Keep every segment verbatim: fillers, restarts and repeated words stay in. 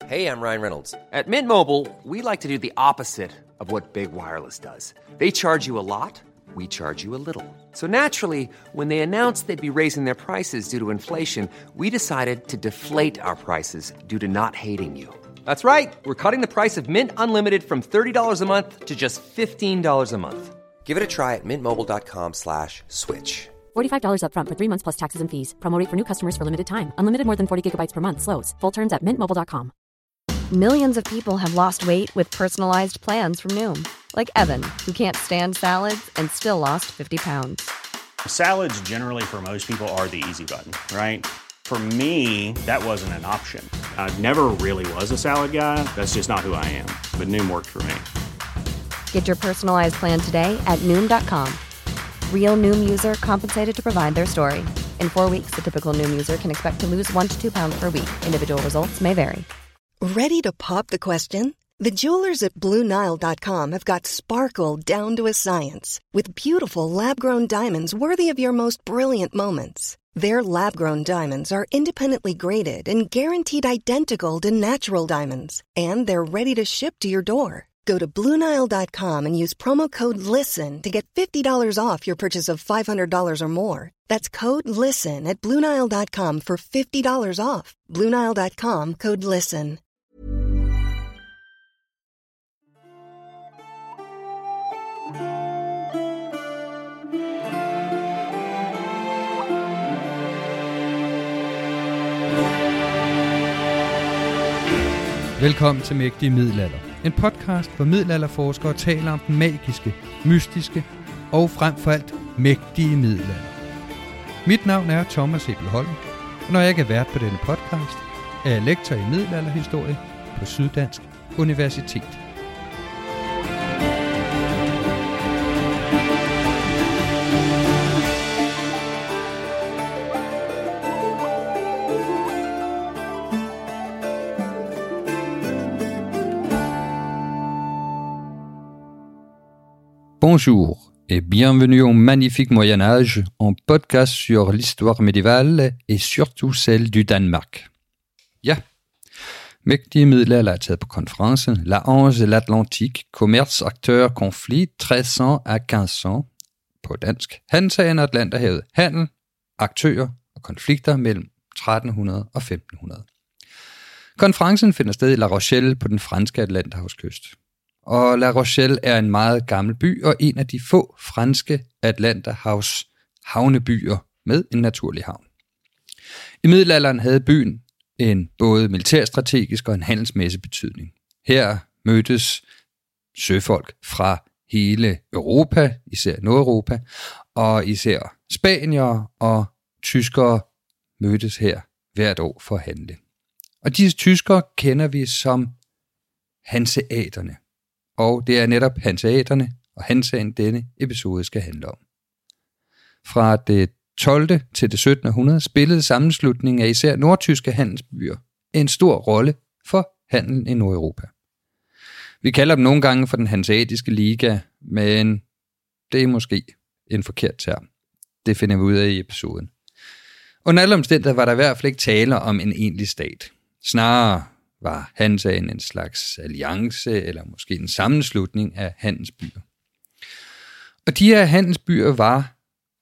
Hey, I'm Ryan Reynolds. At Mint Mobile, we like to do the opposite of what Big Wireless does. They charge you a lot, we charge you a little. So naturally, when they announced they'd be raising their prices due to inflation, we decided to deflate our prices due to not hating you. That's right. We're cutting the price of Mint Unlimited from thirty dollars a month to just fifteen dollars a month. Give it a try at mintmobile.com slash switch. forty-five dollars up front for three months plus taxes and fees. Promo rate for new customers for limited time. Unlimited more than forty gigabytes per month slows. Full terms at mint mobile dot com. Millions of people have lost weight with personalized plans from Noom. Like Evan, who can't stand salads and still lost fifty pounds. Salads generally for most people are the easy button, right? For me, that wasn't an option. I never really was a salad guy. That's just not who I am. But Noom worked for me. Get your personalized plan today at noom dot com. Real Noom user compensated to provide their story. In four weeks, the typical Noom user can expect to lose one to two pounds per week. Individual results may vary. Ready to pop the question? The jewelers at Blue Nile dot com have got sparkle down to a science with beautiful lab-grown diamonds worthy of your most brilliant moments. Their lab-grown diamonds are independently graded and guaranteed identical to natural diamonds, and they're ready to ship to your door. Go to Blue Nile dot com and use promo code LISTEN to get fifty dollars off your purchase of five hundred dollars or more. That's code LISTEN at Blue Nile dot com for fifty dollars off. Blue Nile dot com, code LISTEN. Velkommen til Mægtige Middelalder. En podcast, hvor middelalderforskere taler om den magiske, mystiske og frem for alt mægtige middelalder. Mit navn er Thomas Ebelholm, og når jeg ikke er vært på denne podcast, er jeg lektor i middelalderhistorie på Syddansk Universitet. Bonjour et bienvenue au magnifique Moyen-Âge, en podcast sur l'histoire médiévale et surtout celle du Danemark. Ja, mægtige middelalder er taget på konferencen La Hanse et l'Atlantique, commerce, acteur, conflit, treize cents à quinze cents på dansk. Hansaen og Atlanterhavet, handel, aktører og konflikter mellem tretten hundrede og femten hundrede. Konferencen finder sted i La Rochelle på den franske Atlanterhavskyst. Og La Rochelle er en meget gammel by og en af de få franske Atlanterhavs havnebyer med en naturlig havn. I middelalderen havde byen en både militærstrategisk og en handelsmæssig betydning. Her mødtes søfolk fra hele Europa, især Nordeuropa, og især spaniere og tyskere mødtes her hvert år for at handle. Og disse tyskere kender vi som hanseaterne. Og det er netop hanseaterne og Hansaen denne episode skal handle om. Fra det tolvte til det syttende århundrede spillede sammenslutningen af især nordtyske handelsbyer en stor rolle for handelen i Nordeuropa. Vi kalder dem nogle gange for den hanseatiske liga, men det er måske en forkert term. Det finder vi ud af i episoden. Under alle omstændigheder var der i hvert fald ikke tale om en egentlig stat. Snarere var Hansaen en slags alliance eller måske en sammenslutning af handelsbyer. Og de her handelsbyer var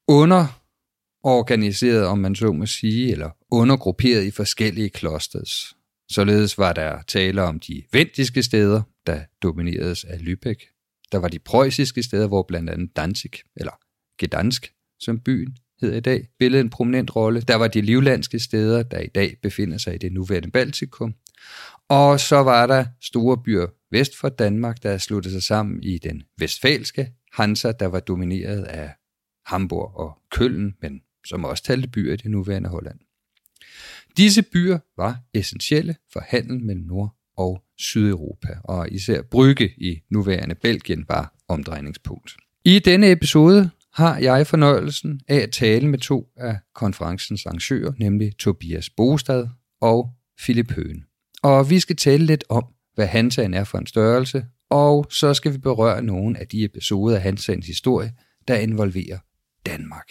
underorganiseret, om man så må sige, eller undergrupperet i forskellige klosters. Således var der tale om de vendiske steder, der domineredes af Lübeck. Der var de preussiske steder, hvor blandt andet Danzig, eller Gdansk, som byen hedder i dag, spillede en prominent rolle. Der var de livlandske steder, der i dag befinder sig i det nuværende Baltikum. Og så var der store byer vest for Danmark, der sluttede sig sammen i den vestfalske Hansa, der var domineret af Hamburg og Køln, men som også talte byer i det nuværende Holland. Disse byer var essentielle for handel mellem Nord- og Sydeuropa, og især Brygge i nuværende Belgien var omdrejningspunkt. I denne episode har jeg fornøjelsen af at tale med to af konferencens arrangører, nemlig Tobias Bostad og Philip Høen. Og vi skal tale lidt om, hvad Hansaen er for en størrelse, og så skal vi berøre nogle af de episoder af Hansaens historie, der involverer Danmark.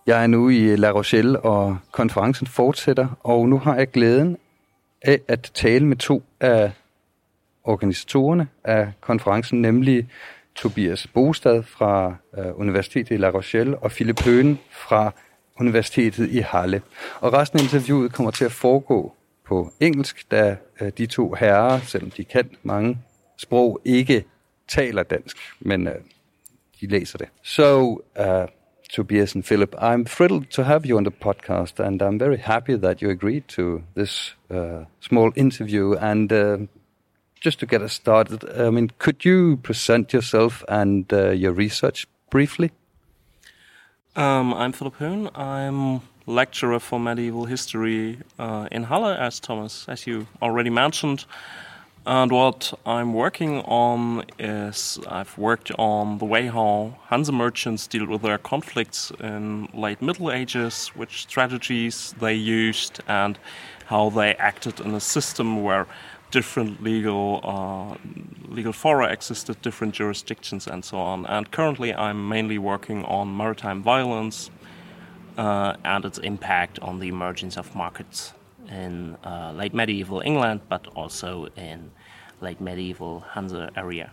Jeg er nu i La Rochelle, og konferencen fortsætter, og nu har jeg glæden af at tale med to af organisatorerne af konferencen, nemlig Tobias Bostad fra uh, Universitetet i La Rochelle og Philip Høen fra Universitetet i Halle. Og resten af interviewet kommer til at foregå på engelsk, da uh, de to herrer, selvom de kan mange sprog, ikke taler dansk, men uh, de læser det. So, uh, Tobias and Philip, I'm thrilled to have you on the podcast, and I'm very happy that you agreed to this uh, small interview. And uh, just to get us started, I mean, could you present yourself and uh, your research briefly? Um, I'm Philip Höhn. I'm lecturer for medieval history uh, in Halle, as Thomas, as you already mentioned. And what I'm working on is I've worked on the way how Hanse merchants deal with their conflicts in late Middle Ages, which strategies they used, and how they acted in a system where different legal uh, legal fora existed, different jurisdictions, and so on. And currently, I'm mainly working on maritime violence uh, and its impact on the emergence of markets in uh, late medieval England, but also in late medieval Hanse area.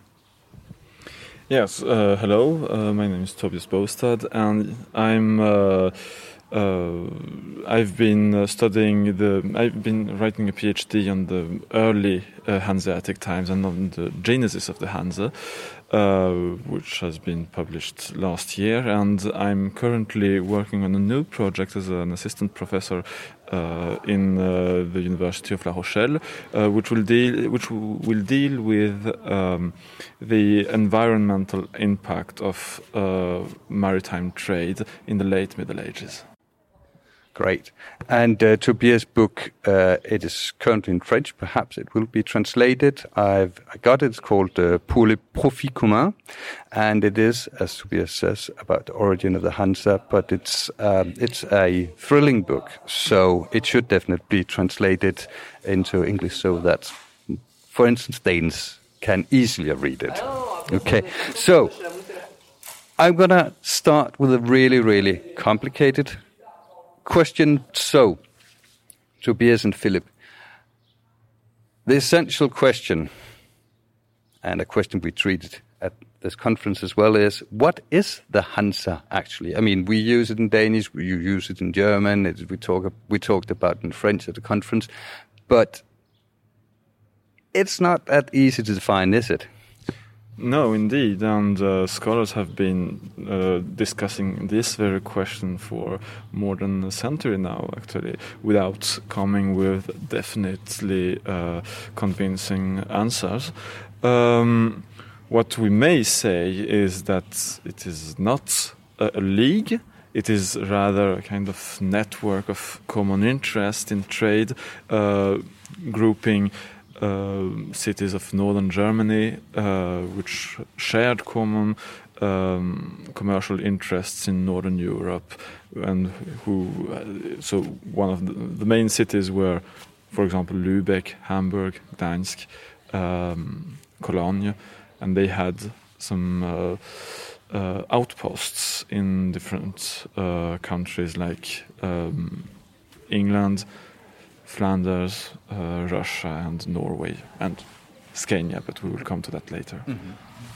Yes, uh, hello, uh, my name is Tobias Bostad, and I'm uh, uh, I've been uh, studying the I've been writing a PhD on the early uh, Hanseatic times and on the genesis of the Hanse, uh, which has been published last year, and I'm currently working on a new project as an assistant professor uh, in uh, the University of La Rochelle, uh, which will deal which will deal with um, the environmental impact of uh, maritime trade in the late Middle Ages. Great. And uh, Tobias' book, uh, it is currently in French. Perhaps it will be translated. I've I got it. It's called uh, Pour le profit commun. And it is, as Tobias says, about the origin of the Hanse, but it's um, it's a thrilling book. So it should definitely be translated into English so that, for instance, Danes can easily read it. Okay. So I'm going to start with a really, really complicated question. So, Tobias and Philip, the essential question, and a question we treated at this conference as well, is what is the Hanse actually? I mean, we use it in Danish, you use it in German, it, we talk we talked about it in French at the conference, but it's not that easy to define, is it? No, indeed, and uh, scholars have been uh, discussing this very question for more than a century now, actually, without coming with definitely uh, convincing answers. Um, what we may say is that it is not a, a league. It is rather a kind of network of common interest in trade, uh, grouping Uh, cities of northern Germany, uh, which shared common um, commercial interests in northern Europe, and who uh, so one of the, the main cities were, for example, Lübeck, Hamburg, Gdańsk, um, Cologne, and they had some uh, uh, outposts in different uh, countries like um, England, Flanders, uh, Russia, and Norway, and Scania, but we will come to that later. Mm-hmm.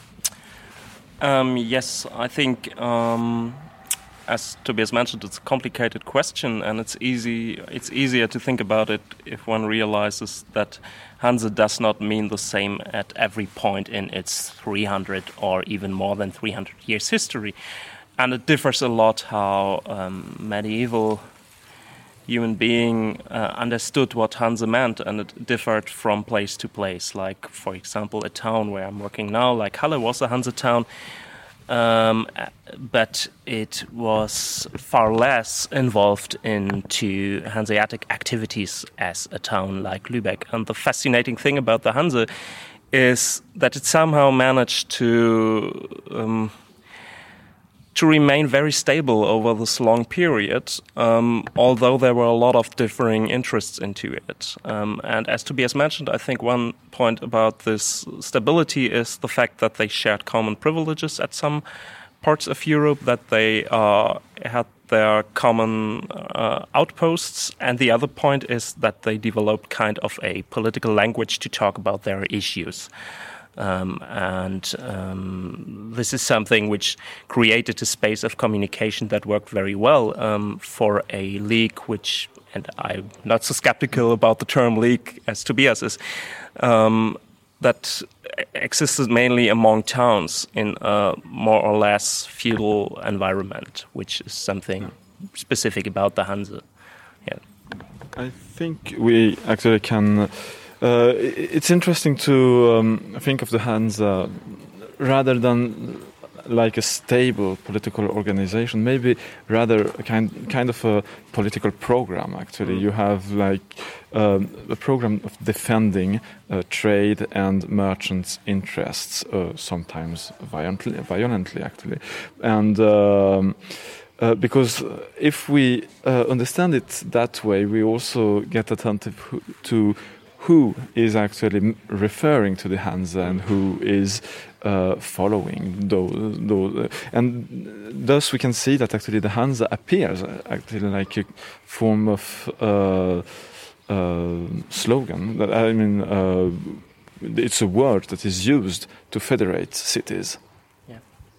Um, yes, I think, um, as Tobias mentioned, it's a complicated question, and it's easy. It's easier to think about it if one realizes that Hanse does not mean the same at every point in its three hundred or even more than three hundred years history, and it differs a lot how um, medieval human being uh, understood what Hanse meant, and it differed from place to place. Like, for example, a town where I'm working now, like Halle, was a Hanse town, um, but it was far less involved into Hanseatic activities as a town like Lübeck. And the fascinating thing about the Hanse is that it somehow managed to um, to remain very stable over this long period, um, although there were a lot of differing interests into it. Um, and as Tobias mentioned, I think one point about this stability is the fact that they shared common privileges at some parts of Europe that they uh, had their common uh, outposts, and the other point is that they developed kind of a political language to talk about their issues. Um, and um, this is something which created a space of communication that worked very well um, for a league which, and I'm not so skeptical about the term league as Tobias is, um, that existed mainly among towns in a more or less feudal environment, which is something specific about the Hanse. Yeah. I think we actually can... Uh, it's interesting to um, think of the Hanse rather than like a stable political organization, maybe rather a kind kind of a political program. Actually, you have like um, a program of defending uh, trade and merchants' interests, uh, sometimes violently, violently actually, and. Um, Uh, because if we uh, understand it that way, we also get attentive who, to who is actually referring to the Hanse and who is uh, following those, those. And thus we can see that actually the Hanse appears actually like a form of uh, uh, slogan. That I mean, uh, it's a word that is used to federate cities. Yeah.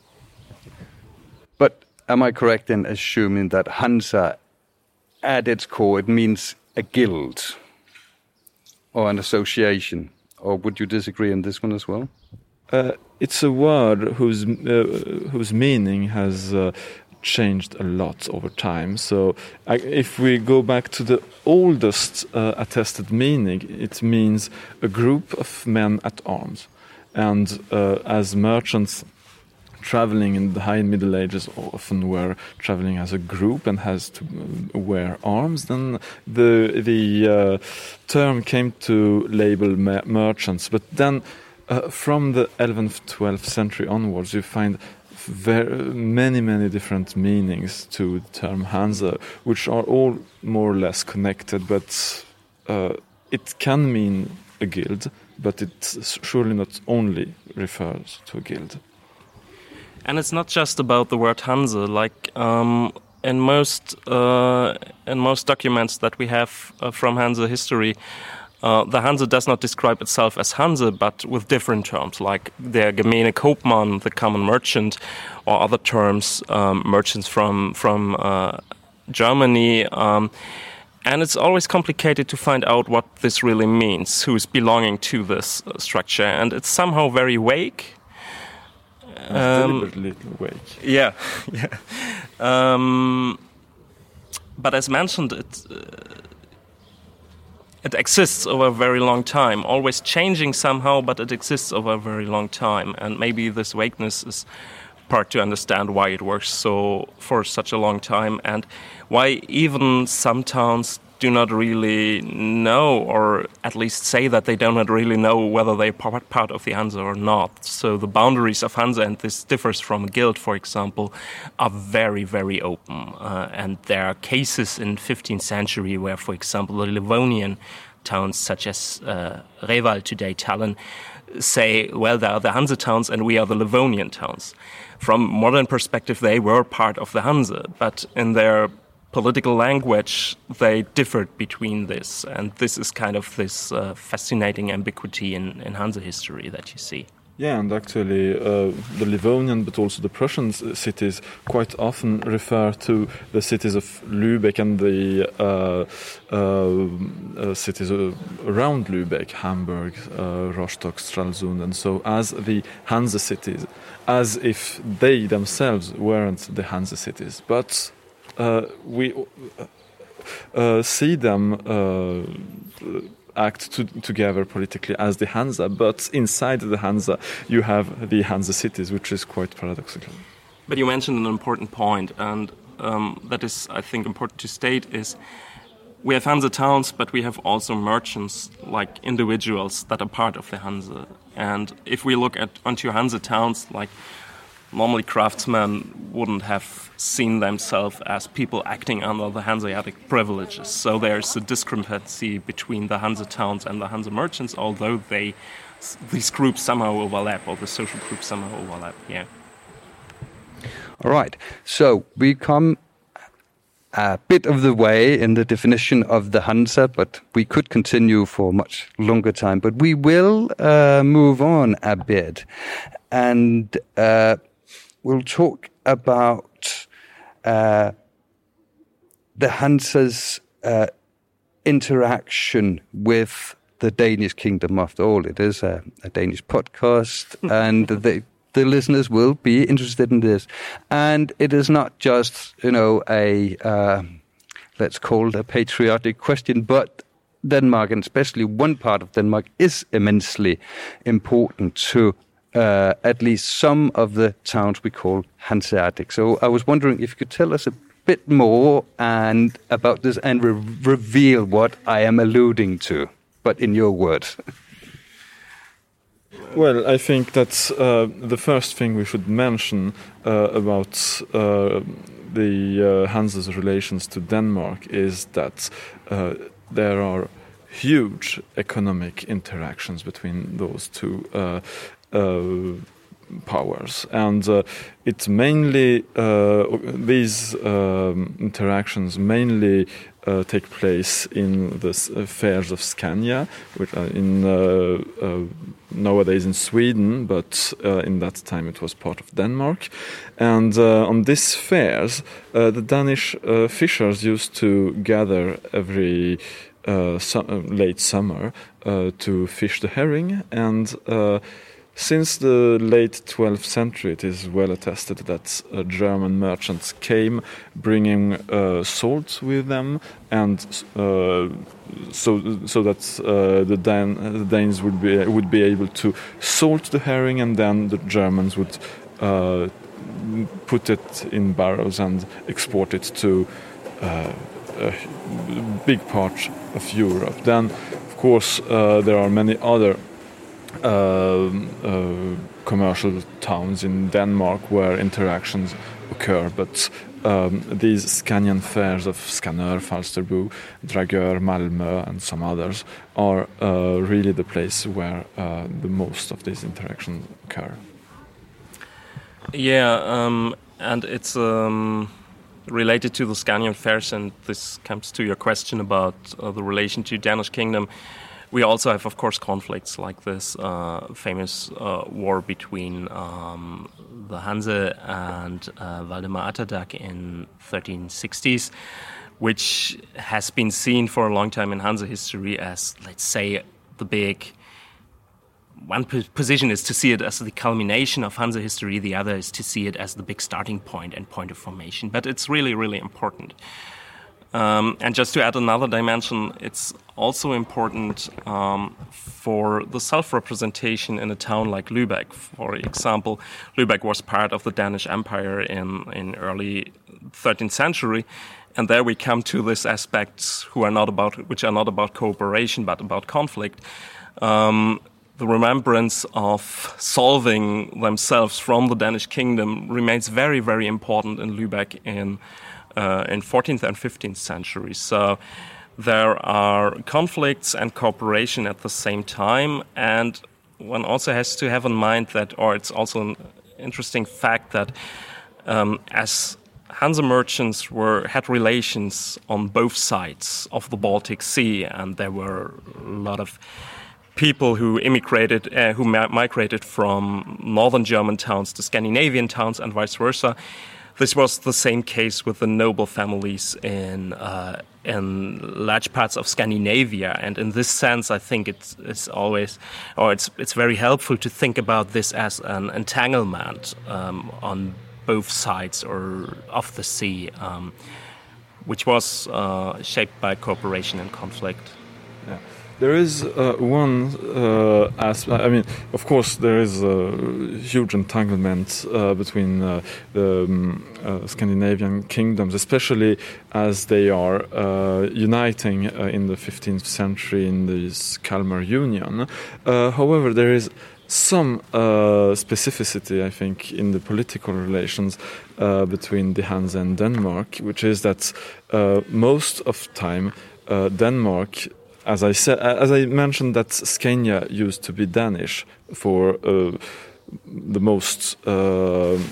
But am I correct in assuming that Hansa, at its core, it means a guild or an association? Or would you disagree on this one as well? Uh, it's a word whose uh, whose meaning has uh, changed a lot over time. So I, if we go back to the oldest uh, attested meaning, it means a group of men at arms. And uh, as merchants traveling in the High Middle Ages often were traveling as a group and has to wear arms, then the the uh, term came to label mer- merchants. But then uh, from the eleventh, twelfth century onwards, you find very many, many different meanings to the term Hanse, which are all more or less connected, but uh, it can mean a guild, but it surely not only refers to a guild. And it's not just about the word Hanse. Like um, in most uh, in most documents that we have uh, from Hanse history, uh, the Hanse does not describe itself as Hanse, but with different terms, like der gemeine Kaufmann, the common merchant, or other terms, um, merchants from from uh, Germany. Um, and it's always complicated to find out what this really means, who's belonging to this uh, structure, and it's somehow very vague. Um, deliberately vague. Yeah, yeah. Um, but as mentioned, it uh, it exists over a very long time, always changing somehow, but it exists over a very long time. And maybe this vagueness is part to understand why it works so for such a long time, and why even some towns do not really know, or at least say that they do not really know whether they're part, part of the Hanse or not. So the boundaries of Hanse, and this differs from a guild, for example, are very, very open. Uh, and there are cases in fifteenth century where, for example, the Livonian towns such as uh, Reval, today Tallinn, say, well, there are the Hanse towns and we are the Livonian towns. From modern perspective, they were part of the Hanse, but in their political language, they differed between this, and this is kind of this uh, fascinating ambiguity in, in Hanse history that you see. Yeah, and actually uh, the Livonian but also the Prussian cities quite often refer to the cities of Lübeck and the uh, uh, uh, cities around Lübeck, Hamburg, uh, Rostock, Stralsund, and so as the Hanse cities, as if they themselves weren't the Hanse cities. But uh, we uh, see them uh, act to, together politically as the Hanse, but inside the Hanse you have the Hanse cities, which is quite paradoxical. But you mentioned an important point, and um, that is, I think, important to state, is we have Hanse towns, but we have also merchants, like individuals that are part of the Hanse. And if we look at onto Hanse towns, like normally craftsmen wouldn't have seen themselves as people acting under the Hanseatic privileges. So there's a discrepancy between the Hanse towns and the Hanse merchants, although they, these groups somehow overlap, or the social groups somehow overlap, yeah. All right. So we come a bit of the way in the definition of the Hansa, but we could continue for much longer time. But we will uh, move on a bit, and uh, we'll talk about uh, the Hansa's uh, interaction with the Danish kingdom. After all, it is a, a Danish podcast, and the, the listeners will be interested in this. And it is not just, you know, a, uh, let's call it a patriotic question, but Denmark, and especially one part of Denmark, is immensely important to uh, at least some of the towns we call Hanseatic. So I was wondering if you could tell us a bit more and about this and re- reveal what I am alluding to, but in your words. Well, I think that uh, the first thing we should mention uh, about uh, the uh, Hansa's relations to Denmark is that uh, there are huge economic interactions between those two uh, uh, powers, and uh, it mainly uh, these um, interactions mainly Uh, take place in the uh, fairs of Scania, which are in uh, uh, nowadays in Sweden, but uh, in that time it was part of Denmark. And uh, on these fairs, uh, the Danish uh, fishers used to gather every uh, su- uh, late summer uh, to fish the herring. And uh, since the late twelfth century, it is well attested that uh, German merchants came bringing uh, salt with them, and uh, so so that uh, the, Dan- the Danes would be would be able to salt the herring, and then the Germans would uh, put it in barrels and export it to uh, a big part of Europe. Then, of course, uh, there are many other Uh, uh, commercial towns in Denmark where interactions occur, but um, these Scanian fairs of Skanör, Falsterbo, Dragör, Malmö, and some others are uh, really the place where uh, the most of these interactions occur. Yeah, um, and it's um, related to the Scanian fairs, and this comes to your question about uh, the relation to Danish kingdom. We also have, of course, conflicts like this uh, famous uh, war between um, the Hanse and uh, Valdemar Atterdag in thirteen sixties, which has been seen for a long time in Hanse history as, let's say, the big... One p- position is to see it as the culmination of Hanse history, the other is to see it as the big starting point and point of formation. But it's really, really important. Um, and just to add another dimension, it's also important um, for the self-representation in a town like Lübeck. For example, Lübeck was part of the Danish Empire in, in early thirteenth century, and there we come to these aspects who are not about, which are not about cooperation but about conflict. Um, the remembrance of solving themselves from the Danish kingdom remains very, very important in Lübeck in Uh, in fourteenth and fifteenth centuries. So there are conflicts and cooperation at the same time, and one also has to have in mind that, or it's also an interesting fact that um, as Hanse merchants were had relations on both sides of the Baltic Sea, and there were a lot of people who immigrated, uh, who ma- migrated from northern German towns to Scandinavian towns and vice versa. This was the same case with the noble families in uh, in large parts of Scandinavia, and in this sense, I think it's, it's always, or it's it's very helpful to think about this as an entanglement um, on both sides or of the sea, um, which was uh, shaped by cooperation and conflict. Yeah. There is uh, one uh, aspect. I mean, of course, there is a huge entanglement uh, between uh, the um, uh, Scandinavian kingdoms, especially as they are uh, uniting uh, in the fifteenth century in this Kalmar Union. Uh, however, there is some uh, specificity, I think, in the political relations uh, between the Hanse and Denmark, which is that uh, most of time uh, Denmark, as I said, as I mentioned, that Scania used to be Danish for uh, the most uh,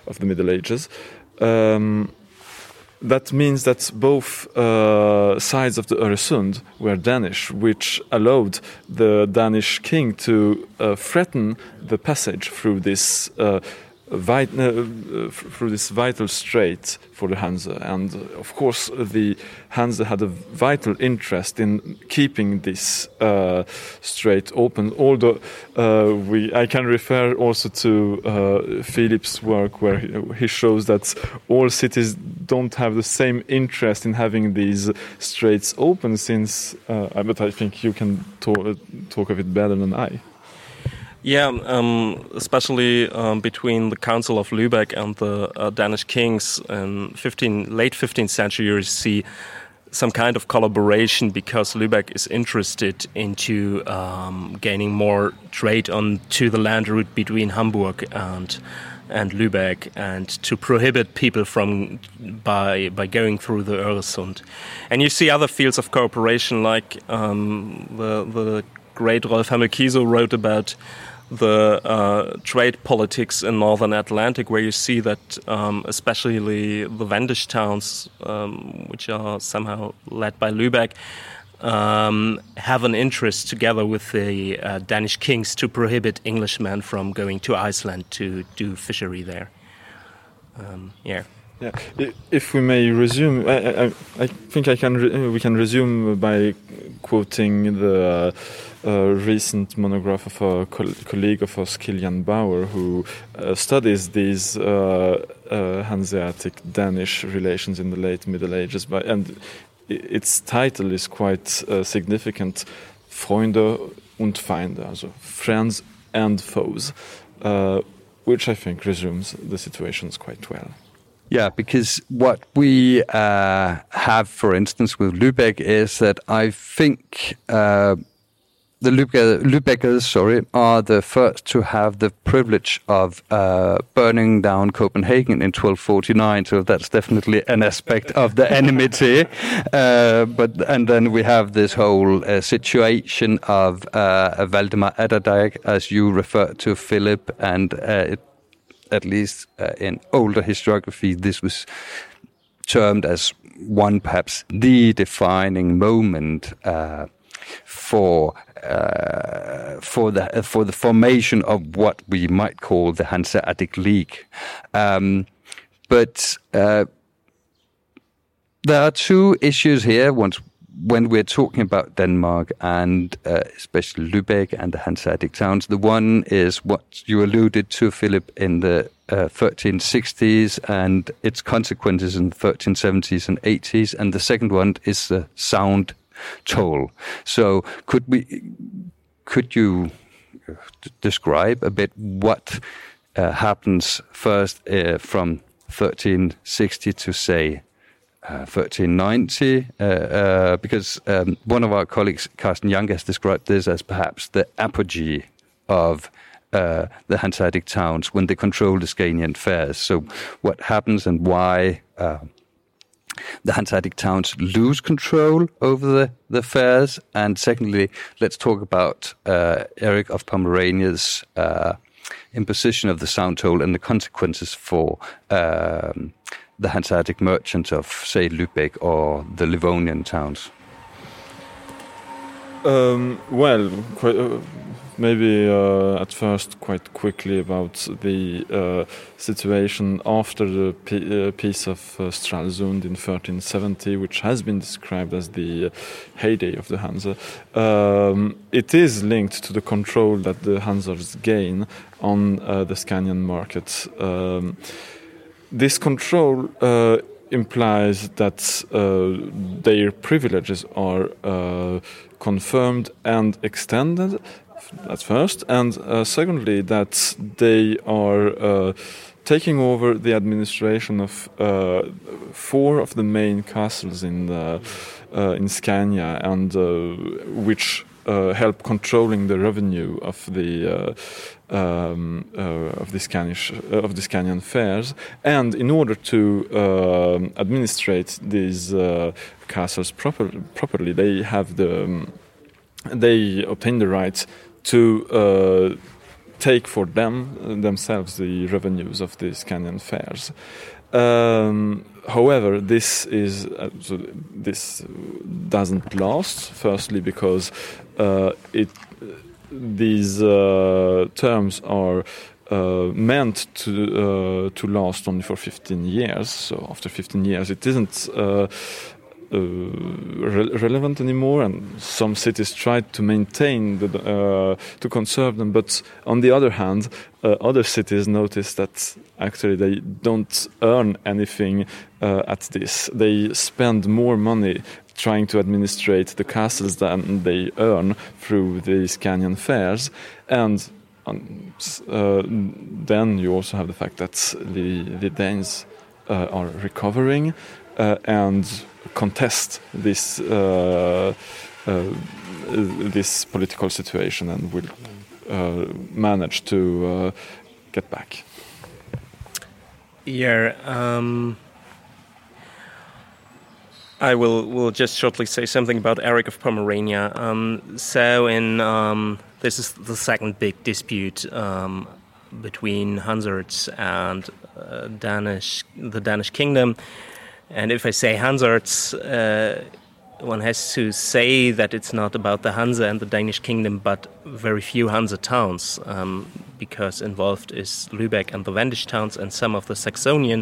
of the Middle Ages. Um, That means that both uh, sides of the Öresund were Danish, which allowed the Danish king to uh, threaten the passage through this uh, vit- uh, through this vital strait for the Hanse. And uh, of course, the Hanse had a vital interest in keeping this uh, strait open. Although uh, we, I can refer also to uh, Philip's work, where he, he shows that all cities don't have the same interest in having these straits open. Since, uh, but I think you can talk, talk of it better than I. Yeah, um, especially um, between the Council of Lübeck and the uh, Danish kings in fifteen, late fifteenth century, you see some kind of collaboration because Lübeck is interested into um, gaining more trade on to the land route between Hamburg and and Lübeck, and to prohibit people from by by going through the Öresund. And you see other fields of cooperation, like um, the the great Rolf Hamel-Kiesow wrote about the uh, trade politics in northern Atlantic, where you see that um, especially the Wendish towns, um, which are somehow led by Lübeck, um, have an interest together with the uh, Danish kings to prohibit Englishmen from going to Iceland to do fishery there. Um, yeah. Yeah. If we may resume, I, I, I think I can. Re- we can resume by quoting the uh, uh, recent monograph of a co- colleague of us, Kilian Bauer, who uh, studies these uh, uh, Hanseatic Danish relations in the late Middle Ages. By, and its title is quite uh, significant: Freunde und Feinde, also friends and foes, uh, which I think resumes the situations quite well. Yeah, because what we uh, have, for instance, with Lübeck is that I think uh, the Lübeck, Lübeckers, sorry, are the first to have the privilege of uh, burning down Copenhagen in twelve forty-nine. So that's definitely an aspect of the enmity. Uh, but and then we have this whole uh, situation of uh, Valdemar Atterdag, as you referred to, Philip, and uh, it, at least uh, in older historiography, this was termed as one, perhaps the defining moment uh, for uh, for the uh, for the formation of what we might call the Hanseatic League. Um, but uh, there are two issues here. Once. When we're talking about Denmark and uh, especially Lübeck and the Hanseatic towns, the one is what you alluded to, Philip, in the uh, thirteen sixties and its consequences in the thirteen seventies and eighties, and the second one is the sound toll. So, could we, could you describe a bit what uh, happens first uh, from thirteen sixty to, say, Uh, thirteen ninety, uh, uh, because um, one of our colleagues, Carsten Janke, has described this as perhaps the apogee of uh, the Hanseatic towns when they control the Scanian fairs. So what happens and why uh, the Hanseatic towns lose control over the, the fairs. And secondly, let's talk about uh, Eric of Pomerania's uh, imposition of the sound toll and the consequences for um, the Hanseatic merchants of, say, Lübeck or the Livonian towns? Um, well, quite, uh, maybe uh, at first quite quickly about the uh, situation after the p- uh, Peace of uh, Stralsund in thirteen seventy, which has been described as the uh, heyday of the Hanse. Um, it is linked to the control that the Hansers gain on uh, the Scanian market. Um, this control uh, implies that uh, their privileges are uh, confirmed and extended at first, and uh, secondly that they are uh, taking over the administration of uh, four of the main castles in the, uh, in Scania, and uh, which uh, help controlling the revenue of the uh, um, uh, of the Scanish uh, of the Scanian fairs. And in order to uh, administrate these uh, castles proper, properly, they have the um, they obtain the right to uh, take for them themselves the revenues of these canyon fairs. Um, however, this is uh, so this doesn't last. Firstly, because uh, it these uh, terms are uh, meant to uh, to last only for fifteen years. So after fifteen years, it isn't uh, uh, re- relevant anymore. And some cities tried to maintain the uh, to conserve them, but on the other hand, uh, other cities noticed that actually they don't earn anything uh, at this. They spend more money trying to administrate the castles than they earn through these canyon fairs. And um, uh, then you also have the fact that the, the Danes uh, are recovering uh, and contest this uh, uh, this political situation and will uh, manage to uh, get back. Yeah, um, I will will just shortly say something about Eric of Pomerania. Um, so, in um, this is the second big dispute um, between Hansards and uh, Danish, the Danish kingdom. And if I say Hansards, uh, one has to say that it's not about the Hansa and the Danish kingdom, but very few Hansa towns, um, because involved is Lübeck and the Wendish towns and some of the Saxonian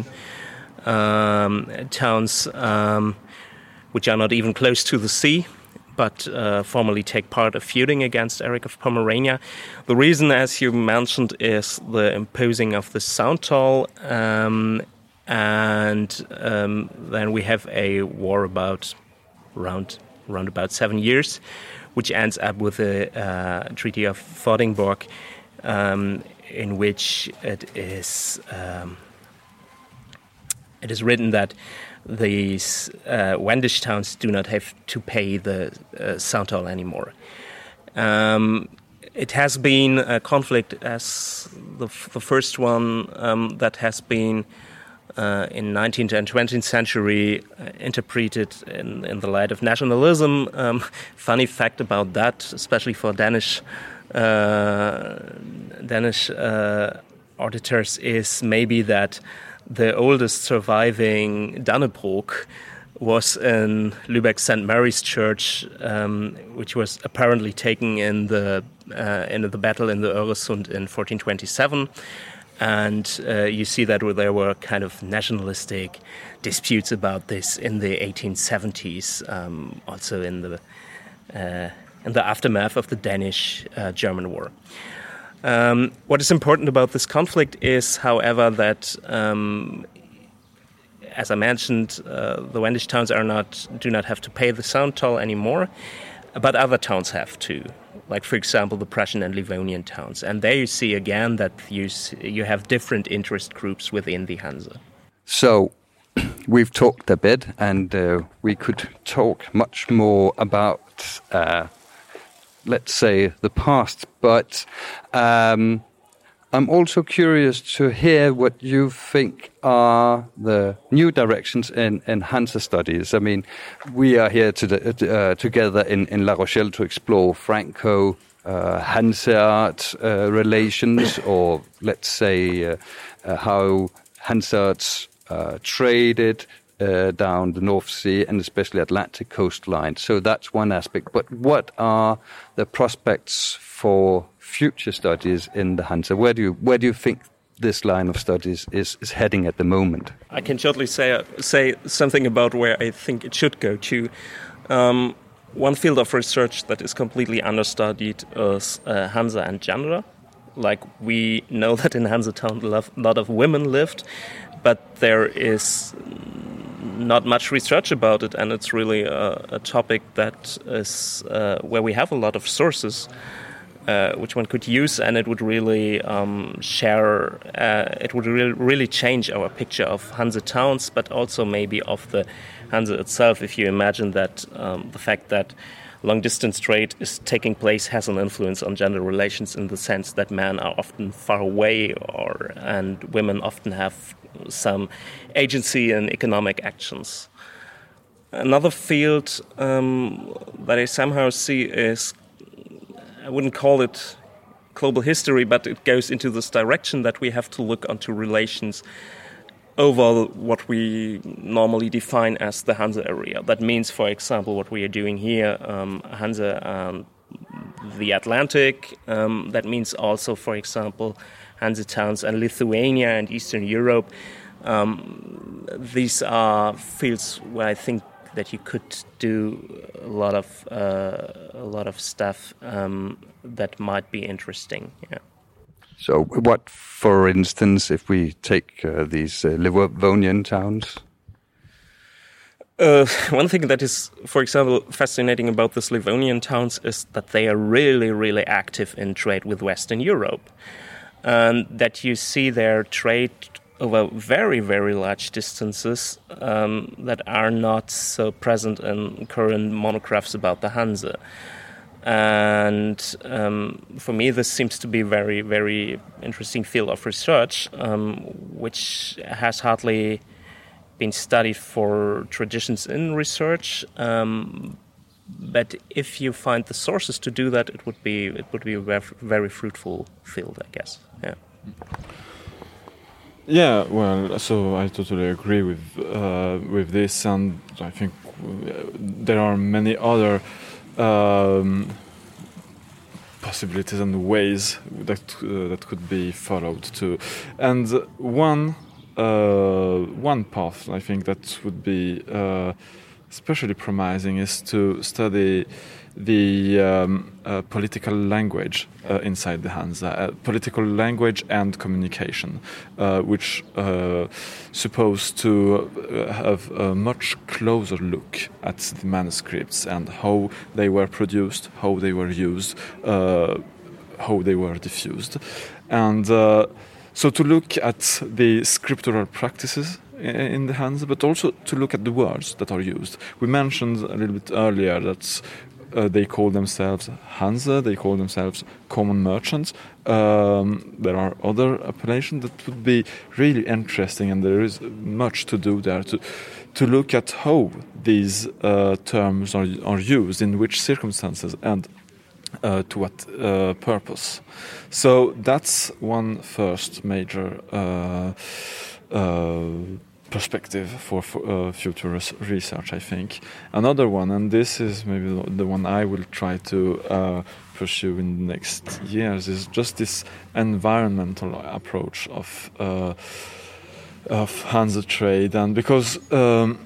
um, towns, um, which are not even close to the sea, but uh, formally take part of feuding against Eric of Pomerania. The reason, as you mentioned, is the imposing of the sound toll, um, and um, then we have a war about around, around about seven years, which ends up with the uh, Treaty of Vordingborg, um, in which it is um, it is written that these uh, Wendish towns do not have to pay the uh, sound toll anymore. Um, it has been a conflict as the, f- the first one um, that has been uh, in nineteenth and twentieth century uh, interpreted in, in the light of nationalism. Um, funny fact about that, especially for Danish uh, Danish uh, auditors, is maybe that the oldest surviving Dannebrog was in Lübeck Saint Mary's Church, um, which was apparently taken in the uh, in the battle in the Öresund in fourteen twenty-seven. And uh, you see that there were kind of nationalistic disputes about this in the eighteen seventies, um, also in the uh, in the aftermath of the Danish-German uh, War. Um, what is important about this conflict is, however, that, um, as I mentioned, uh, the Wendish towns are not do not have to pay the sound toll anymore, but other towns have to, like, for example, the Prussian and Livonian towns. And there you see again that you you have different interest groups within the Hansa. So we've talked a bit, and uh, we could talk much more about Uh, let's say, the past. But um, I'm also curious to hear what you think are the new directions in, in Hansa studies. I mean, we are here to the, uh, together in, in La Rochelle to explore Franco, uh, Hansard uh, relations, or let's say uh, uh, how Hansards uh, traded Uh, down the North Sea and especially Atlantic coastline. So that's one aspect. But what are the prospects for future studies in the Hansa? Where do you where do you think this line of studies is, is heading at the moment? I can shortly say uh, say something about where I think it should go to. Um, one field of research that is completely understudied is uh, Hansa and gender. Like, we know that in Hansa town a lot of women lived, but there is not much research about it, and it's really a, a topic that is uh, where we have a lot of sources uh, which one could use, and it would really um, share, uh, it would really, really change our picture of Hansa towns, but also maybe of the Hansa itself. If you imagine that um, the fact that long-distance trade is taking place has an influence on gender relations, in the sense that men are often far away, or and women often have some agency in economic actions. Another field um, that I somehow see is, I wouldn't call it global history, but it goes into this direction that we have to look onto relations over what we normally define as the Hanse area. That means, for example, what we are doing here, um, Hanse and the Atlantic. Um, that means also, for example, Hanse towns and Lithuania and Eastern Europe. Um, these are fields where I think that you could do a lot of uh, a lot of stuff um, that might be interesting. Yeah. So, what, for instance, if we take uh, these uh, Livonian towns? Uh, one thing that is, for example, fascinating about the Livonian towns is that they are really, really active in trade with Western Europe, and that you see their trade over very, very large distances um, that are not so present in current monographs about the Hanse. And um, for me, this seems to be a very, very interesting field of research, um, which has hardly been studied for traditions in research. Um, but if you find the sources to do that, it would be it would be a very, very fruitful field, I guess. Yeah. Yeah, well, so I totally agree with uh, with this, and I think there are many other um, possibilities and ways that uh, that could be followed too. And one uh, one path I think that would be uh, especially promising is to study the um, uh, political language uh, inside the Hanse, uh, political language and communication, uh, which uh, supposed to uh, have a much closer look at the manuscripts and how they were produced, how they were used, uh, how they were diffused, and uh, so to look at the scriptural practices in the Hanse, but also to look at the words that are used. We mentioned a little bit earlier that Uh, they call themselves Hanse, they call themselves common merchants. Um, there are other appellations that would be really interesting, and there is much to do there to to look at how these uh, terms are are used, in which circumstances, and uh, to what uh, purpose. So that's one first major uh, uh, perspective for, for uh, future res- research, I think. Another one, and this is maybe the one I will try to uh, pursue in the next years, is just this environmental approach of uh, of Hanse trade, and because um,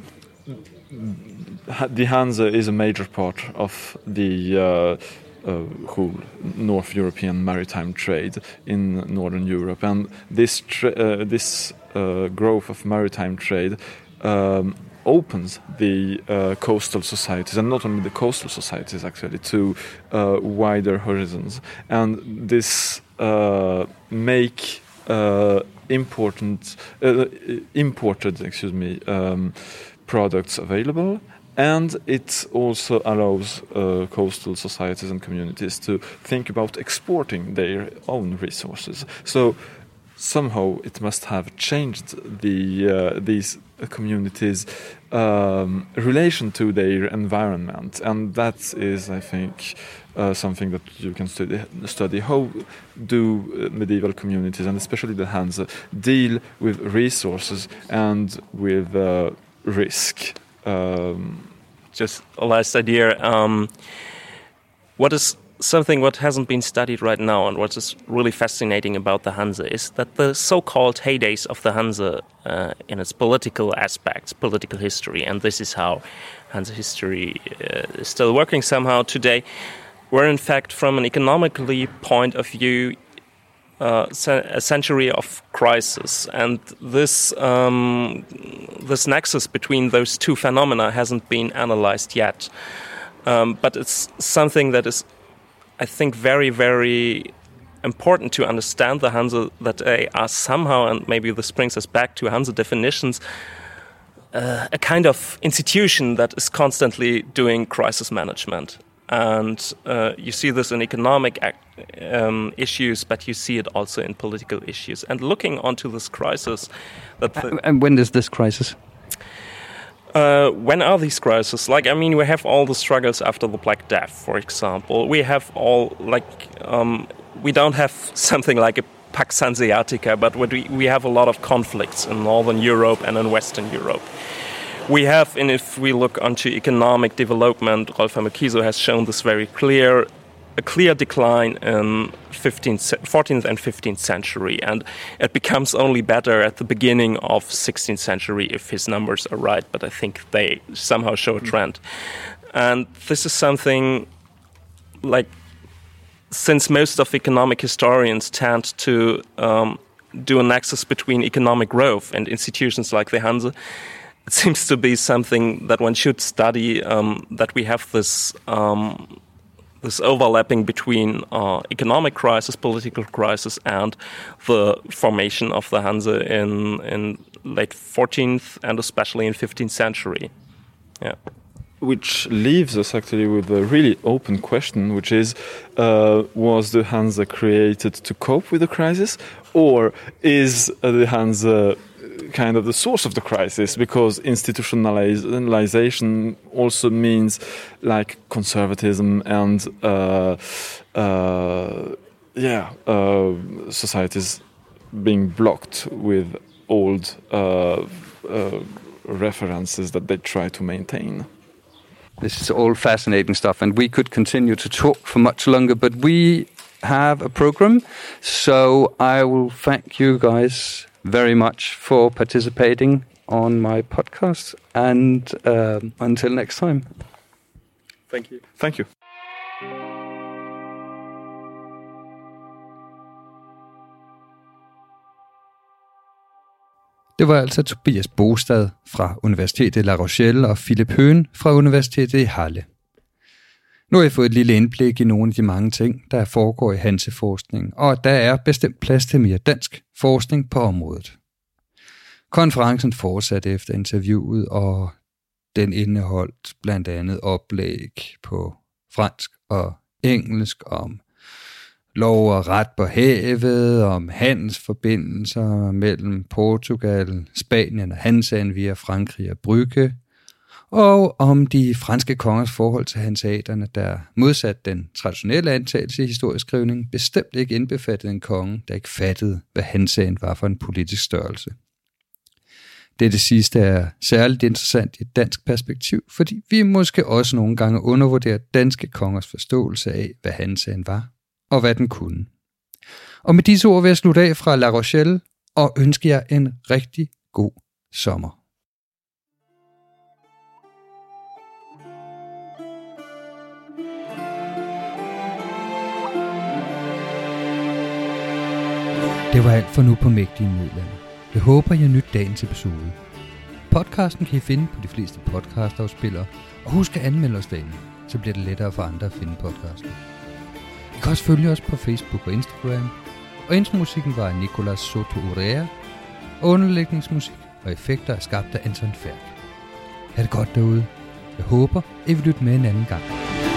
the Hanse is a major part of the uh, Uh, whole North European maritime trade in Northern Europe, and this tra- uh, this uh, growth of maritime trade um, opens the uh, coastal societies, and not only the coastal societies actually, to uh, wider horizons, and this uh, make uh, important uh, imported excuse me um, products available. And it also allows uh, coastal societies and communities to think about exporting their own resources. So somehow it must have changed the uh, these communities' um, relation to their environment, and that is, I think, uh, something that you can study. Study how do medieval communities, and especially the Hanse, deal with resources and with uh, risk. Um, Just a last idea. Um, what is something what hasn't been studied right now, and what is really fascinating about the Hanse, is that the so-called heydays of the Hanse uh, in its political aspects, political history, and this is how Hanse history uh, is still working somehow today, were in fact, from an economically point of view, Uh, a century of crisis, and this um, this nexus between those two phenomena hasn't been analyzed yet. Um, but it's something that is, I think, very, very important to understand the Hanse, that they are somehow, and maybe this brings us back to Hanse definitions, uh, a kind of institution that is constantly doing crisis management. And uh, you see this in economic um, issues, but you see it also in political issues. And looking onto this crisis... that the, And when is this crisis? Uh, when are these crises? Like, I mean, we have all the struggles after the Black Death, for example. We have all, like, um, we don't have something like a Pax Hanseatica, but we, we have a lot of conflicts in Northern Europe and in Western Europe. We have, and if we look onto economic development, Rolf Hermel-Kiso has shown this very clear, a clear decline in fifteenth, fourteenth and fifteenth century, and it becomes only better at the beginning of sixteenth century if his numbers are right, but I think they somehow show a trend. And this is something like, since most of economic historians tend to um, do a nexus between economic growth and institutions like the Hanse, it seems to be something that one should study, um, that we have this um, this overlapping between uh, economic crisis, political crisis, and the formation of the Hanse in, in late fourteenth and especially in fifteenth century. Yeah. Which leaves us actually with a really open question, which is, uh, was the Hanse created to cope with the crisis, or is uh, the Hanse kind of the source of the crisis? Because institutionalization also means like conservatism and uh, uh, yeah, uh, societies being blocked with old uh, uh, references that they try to maintain. This is all fascinating stuff, and we could continue to talk for much longer, but we have a program, so I will thank you guys very much for participating on my podcast, and um, until next time. Thank you. Thank you. Det var altså Tobias Bostad fra Universitetet La Rochelle og Philipp Høhn fra Universitetet i Halle. Nu har jeg fået et lille indblik i nogle af de mange ting, der foregår i Hanse-forskning, og der er bestemt plads til mere dansk forskning på området. Konferencen fortsatte efter interviewet, og den indeholdt blandt andet oplæg på fransk og engelsk om lov og ret på havet, om handelsforbindelser mellem Portugal, Spanien og Hanseaten via Frankrig og Brygge, og om de franske kongers forhold til hanseaterne, der modsat den traditionelle antagelse i historieskrivning bestemt ikke indbefattede en konge, der ikke fattede, hvad Hanseaten var for en politisk størrelse. Dette sidste er særligt interessant i et dansk perspektiv, fordi vi måske også nogle gange undervurderer danske kongers forståelse af, hvad Hanseaten var og hvad den kunne. Og med disse ord vil jeg slutte af fra La Rochelle og ønske jer en rigtig god sommer. Det var alt for nu på Mægtige Middelalder. Jeg håber, jeg nydt dagens episode. Podcasten kan I finde på de fleste podcastafspillere, og husk at anmelde os derinde, så bliver det lettere for andre at finde podcasten. I kan også følge os på Facebook og Instagram, og intromusikken var af Nicolas Soto Urea, og underlægningsmusik og effekter er skabt af Anton Færk. Ha' det godt derude. Jeg håber, I vil lytte med en anden gang.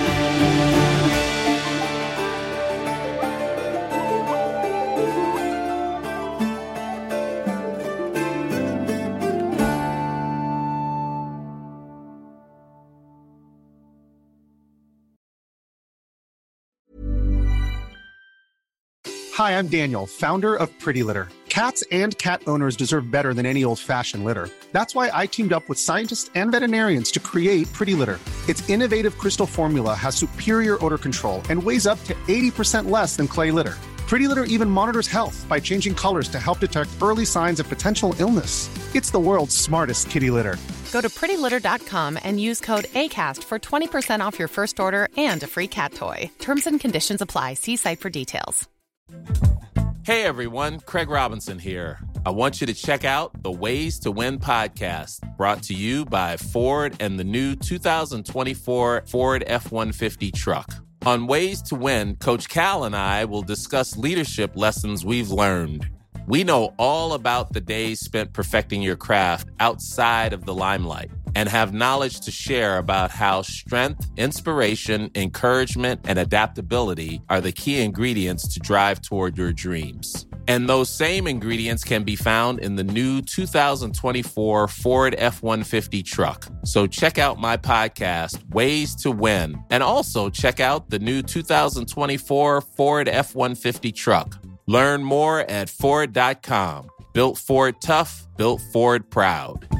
Hi, I'm Daniel, founder of Pretty Litter. Cats and cat owners deserve better than any old-fashioned litter. That's why I teamed up with scientists and veterinarians to create Pretty Litter. Its innovative crystal formula has superior odor control and weighs up to eighty percent less than clay litter. Pretty Litter even monitors health by changing colors to help detect early signs of potential illness. It's the world's smartest kitty litter. Go to pretty litter dot com and use code ACAST for twenty percent off your first order and a free cat toy. Terms and conditions apply. See site for details. Hey everyone, Craig Robinson here. I want you to check out the Ways to Win podcast, brought to you by Ford and the new two thousand twenty-four Ford F one fifty truck. On Ways to Win, Coach Cal and I will discuss leadership lessons we've learned. We know all about the days spent perfecting your craft outside of the limelight and have knowledge to share about how strength, inspiration, encouragement, and adaptability are the key ingredients to drive toward your dreams. And those same ingredients can be found in the new two thousand twenty-four Ford F one fifty truck. So check out my podcast, Ways to Win, and also check out the new two thousand twenty-four Ford F one fifty truck. Learn more at Ford dot com. Built Ford tough, built Ford proud.